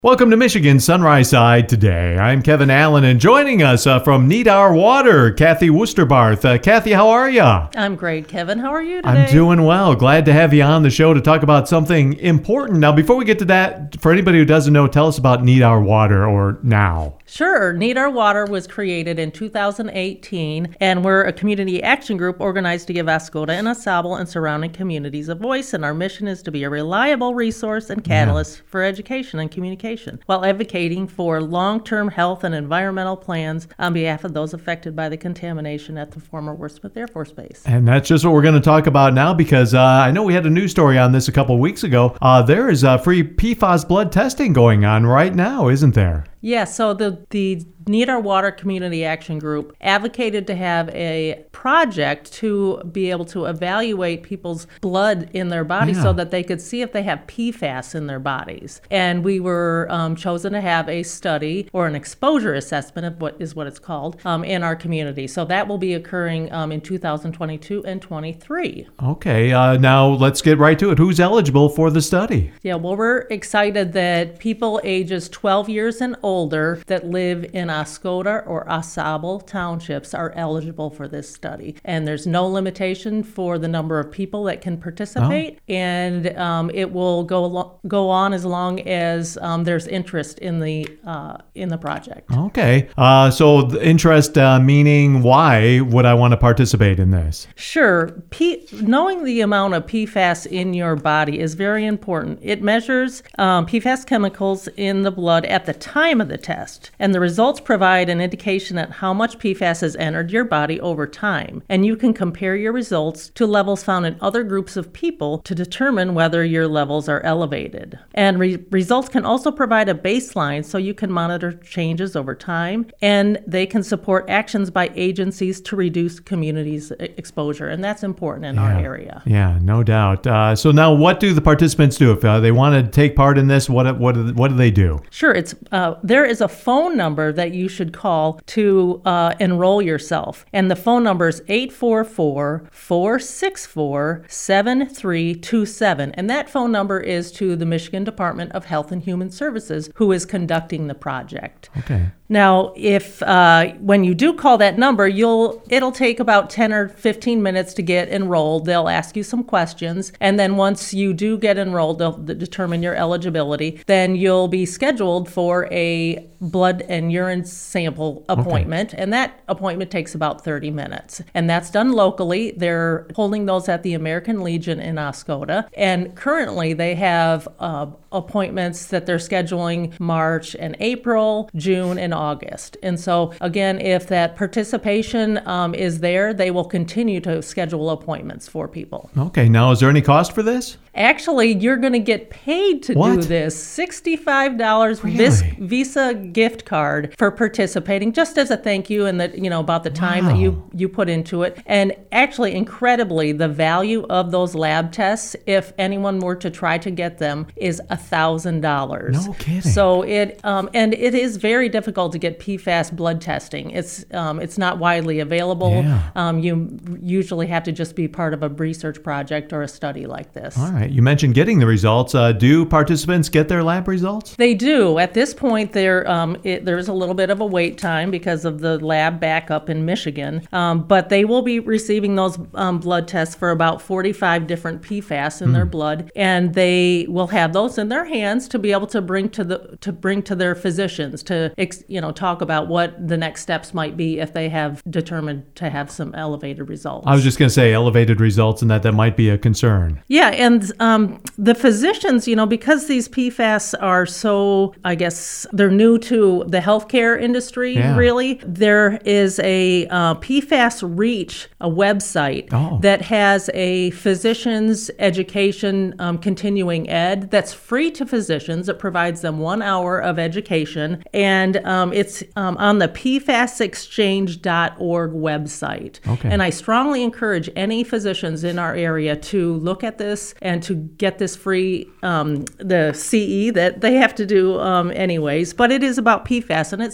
Welcome to Michigan Sunrise Side today. I'm Kevin Allen, and joining us from Need Our Water, Kathy Wusterbarth. Kathy, how are you? I'm great, Kevin. How are you today? I'm doing well. Glad to have you on the show to talk about something important. Now, before we get to that, for anybody who doesn't know, tell us about Need Our Water, or NOW. Sure. Need Our Water was created in 2018, and we're a community action group organized to give Oscoda and AuSable and surrounding communities a voice, and our mission is to be a reliable resource and catalyst for education and communication, while advocating for long-term health and environmental plans on behalf of those affected by the contamination at the former Wordsmith Air Force Base. And that's just what we're going to talk about now, because I know we had a news story on this a couple of weeks ago. There is free PFAS blood testing going on right now, isn't there? Yeah, so the Need Our Water Community Action Group advocated to have a project to be able to evaluate people's blood in their bodies so that they could see if they have PFAS in their bodies. And we were chosen to have a study or an exposure assessment of what it's called in our community. So that will be occurring in 2022 and 23. Okay, now let's get right to it. Who's eligible for the study? Yeah, well, we're excited that people ages 12 years and older that live in Oscoda or AuSable townships are eligible for this study. And there's no limitation for the number of people that can participate. And it will go on as long as there's interest in the project. Okay. So the interest meaning why would I want to participate in this? Sure. Knowing the amount of PFAS in your body is very important. It measures PFAS chemicals in the blood at the time of the test, and the results provide an indication at how much PFAS has entered your body over time, and you can compare your results to levels found in other groups of people to determine whether your levels are elevated. And results can also provide a baseline so you can monitor changes over time, and they can support actions by agencies to reduce communities' exposure, and that's important in our area. Yeah, no doubt. So now what do the participants do? If they want to take part in this, what do they do? Sure. There is a phone number that you should call to enroll yourself. And the phone number is 844-464-7327. And that phone number is to the Michigan Department of Health and Human Services, who is conducting the project. Okay. Now, if when you do call that number, it'll take about 10 or 15 minutes to get enrolled. They'll ask you some questions, and then once you do get enrolled, they'll determine your eligibility. Then you'll be scheduled for a blood and urine sample appointment, and that appointment takes about 30 minutes. And that's done locally. They're holding those at the American Legion in Oscoda, and currently they have appointments that they're scheduling March and April, June, and August. And so, again, if that participation is there, they will continue to schedule appointments for people. Okay. Now, is there any cost for this? Actually, you're going to get paid to do this. $65 Really? Visa gift card for participating, just as a thank you, and that about the time that you put into it. And actually, incredibly, the value of those lab tests, if anyone were to try to get them, is $1,000. No kidding. So it is very difficult to get PFAS blood testing. It's not widely available. Yeah. You usually have to just be part of a research project or a study like this. All right. You mentioned getting the results. Do participants get their lab results? They do. At this point, there's a little bit of a wait time because of the lab backup in Michigan, but they will be receiving those blood tests for about 45 different PFAS in their blood, and they will have those in their hands to be able to bring to their physicians to talk about what the next steps might be if they have determined to have some elevated results. I was just going to say elevated results, and that might be a concern. Yeah, and the physicians, because these PFAS are so, I guess, they're new to the healthcare industry, really. There is a PFAS Reach, a website that has a physician's education continuing ed that's free to physicians. It provides them 1 hour of education, and it's on the PFASexchange.org website. Okay. And I strongly encourage any physicians in our area to look at this and to get this free, the CE that they have to do anyways. But it is about PFAS, and it's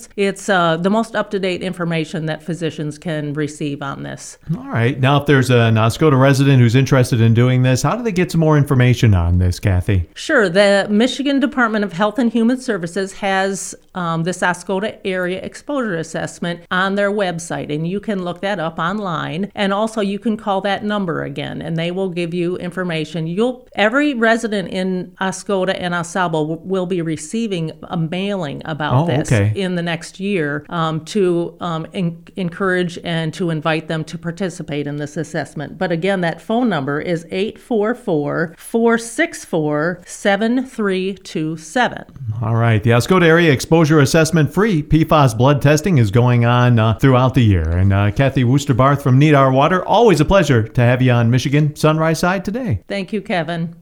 questions. It's the most up-to-date information that physicians can receive on this. All right. Now, if there's an Oscoda resident who's interested in doing this, how do they get some more information on this, Kathy? Sure. The Michigan Department of Health and Human Services has this Oscoda Area Exposure Assessment on their website, and you can look that up online. And also, you can call that number again, and they will give you information. Every resident in Oscoda and AuSable will be receiving a mailing about this in the next year to encourage and to invite them to participate in this assessment. But again, that phone number is 844-464-7327. All right. The Oscoda Area Exposure Assessment free PFAS blood testing is going on throughout the year. And Kathy Wooster-Barth from Need Our Water, always a pleasure to have you on Michigan Sunrise Side today. Thank you, Kevin.